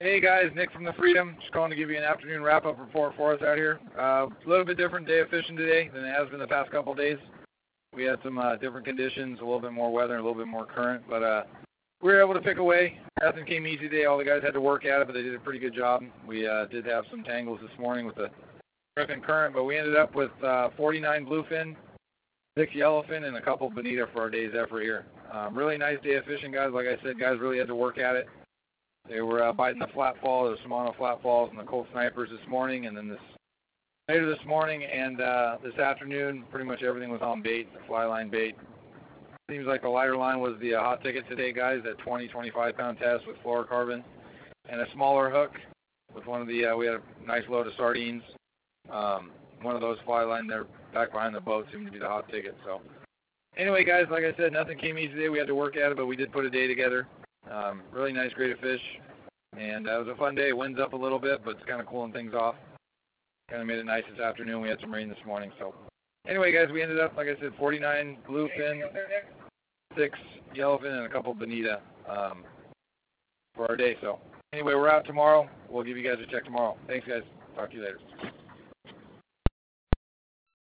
Hey guys, Nick from the Freedom. Just calling to give you an afternoon wrap-up report for us out here. A little bit different day of fishing today than it has been the past couple of days. We had some different conditions, a little bit more weather, and a little bit more current, but we were able to pick away. Nothing came easy today. All the guys had to work at it, but they did a pretty good job. We did have some tangles this morning with the terrific current, but we ended up with 49 bluefin, 6 yellowfin, and a couple bonita for our day's effort here. Really nice day of fishing, guys. Like I said, guys really had to work at it. They were biting the flatfall, the Shimano flatfalls, and the Colt Snipers this morning, and then later this morning and this afternoon, pretty much everything was on bait, the fly line bait. Seems like the lighter line was the hot ticket today, guys, that 20, 25-pound test with fluorocarbon, and a smaller hook with one of the, we had a nice load of sardines. One of those fly line there back behind the boat seemed to be the hot ticket. So anyway, guys, like I said, nothing came easy today. We had to work at it, but we did put a day together. Really nice grade of fish, and it was a fun day. Wind's up a little bit, but it's kind of cooling things off. Kind of made it nice this afternoon. We had some rain this morning. So anyway, guys, we ended up, like I said, 49 bluefin, 6 yellowfin, and a couple bonita for our day. So anyway, we're out tomorrow. We'll give you guys a check tomorrow. Thanks, guys. Talk to you later.